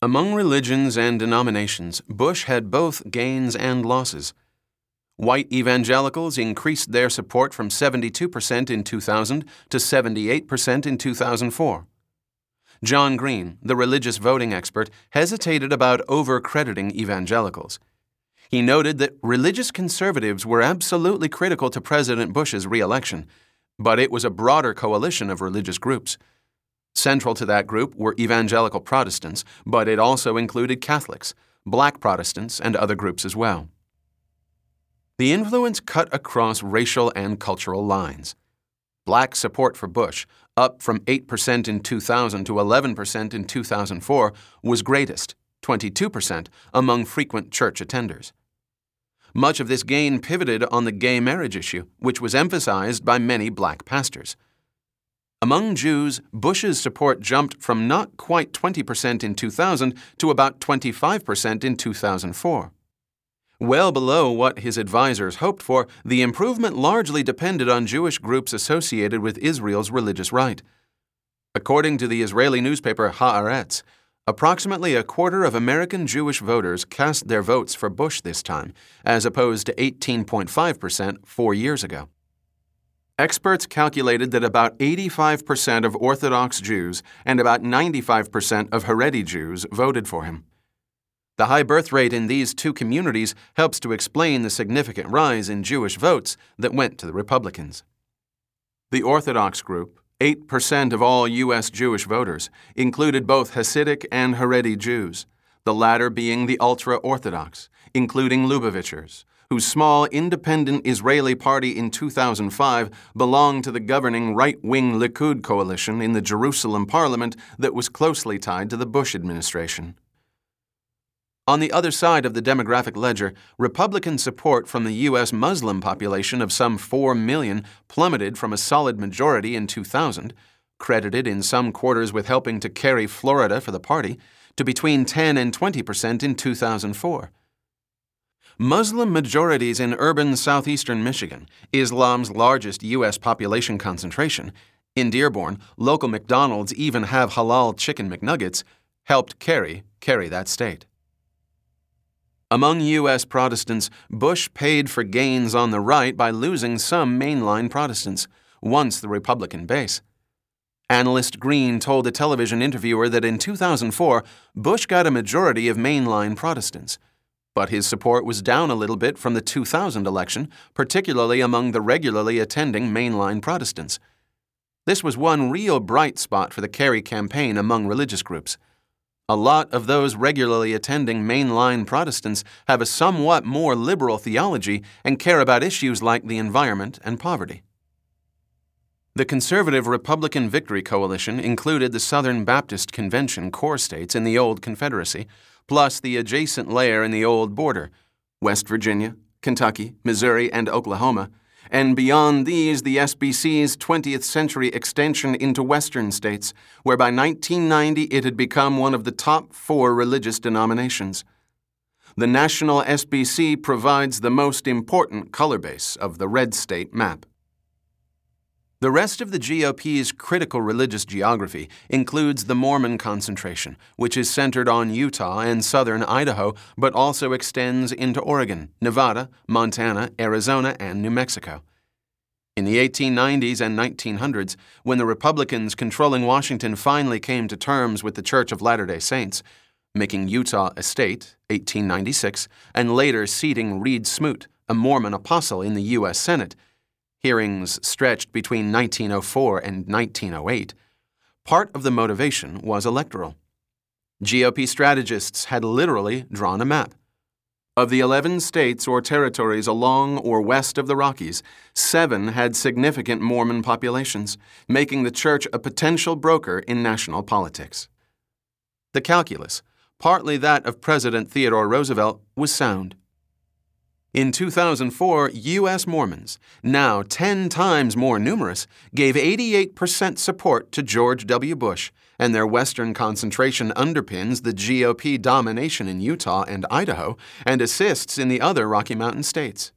Among religions and denominations, Bush had both gains and losses. White evangelicals increased their support from 72% in 2000 to 78% in 2004. John Green, the religious voting expert, hesitated about over-crediting evangelicals. He noted that religious conservatives were absolutely critical to President Bush's re-election, but it was a broader coalition of religious groups. Central to that group were evangelical Protestants, but it also included Catholics, Black Protestants, and other groups as well. The influence cut across racial and cultural lines. Black support for Bush, up from 8% in 2000 to 11% in 2004, was greatest, 22%, among frequent church attenders. Much of this gain pivoted on the gay marriage issue, which was emphasized by many black pastors. Among Jews, Bush's support jumped from not quite 20% in 2000 to about 25% in 2004. Well below what his advisors hoped for, the improvement largely depended on Jewish groups associated with Israel's religious right. According to the Israeli newspaper Haaretz, approximately a quarter of American Jewish voters cast their votes for Bush this time, as opposed to 18.5% 4 years ago. Experts calculated that about 85% of Orthodox Jews and about 95% of Haredi Jews voted for him. The high birth rate in these two communities helps to explain the significant rise in Jewish votes that went to the Republicans. The Orthodox group, 8% of all U.S. Jewish voters, included both Hasidic and Haredi Jews, the latter being the ultra-Orthodox, including Lubavitchers, whose small independent Israeli party in 2005 belonged to the governing right-wing Likud coalition in the Jerusalem parliament that was closely tied to the Bush administration. On the other side of the demographic ledger, Republican support from the U.S. Muslim population of some 4 million plummeted from a solid majority in 2000, credited in some quarters with helping to carry Florida for the party, to between 10 and 20% in 2004. Muslim majorities in urban southeastern Michigan, Islam's largest U.S. population concentration, in Dearborn, local McDonald's even have halal chicken McNuggets, helped carry that state. Among U.S. Protestants, Bush paid for gains on the right by losing some mainline Protestants, once the Republican base. Analyst Green told a television interviewer that in 2004, Bush got a majority of mainline Protestants, but his support was down a little bit from the 2000 election, particularly among the regularly attending mainline Protestants. This was one real bright spot for the Kerry campaign among religious groups. A lot of those regularly attending mainline Protestants have a somewhat more liberal theology and care about issues like the environment and poverty. The conservative Republican Victory Coalition included the Southern Baptist Convention core states in the old Confederacy, plus the adjacent layer in the old border, West Virginia, Kentucky, Missouri, and Oklahoma, and beyond these the SBC's 20th century extension into western states, where by 1990 it had become one of the top 4 religious denominations. The national SBC provides the most important color base of the red state map. The rest of the GOP's critical religious geography includes the Mormon concentration, which is centered on Utah and southern Idaho, but also extends into Oregon, Nevada, Montana, Arizona, and New Mexico. In the 1890s and 1900s, when the Republicans controlling Washington finally came to terms with the Church of Latter-day Saints, making Utah a state, 1896, and later seating Reed Smoot, a Mormon apostle, in the U.S. Senate, hearings stretched between 1904 and 1908, part of the motivation was electoral. GOP strategists had literally drawn a map. Of the 11 states or territories along or west of the Rockies, 7 had significant Mormon populations, making the church a potential broker in national politics. The calculus, partly that of President Theodore Roosevelt, was sound. In 2004, U.S. Mormons, now 10 times more numerous, gave 88% support to George W. Bush, and their Western concentration underpins the GOP domination in Utah and Idaho and assists in the other Rocky Mountain states.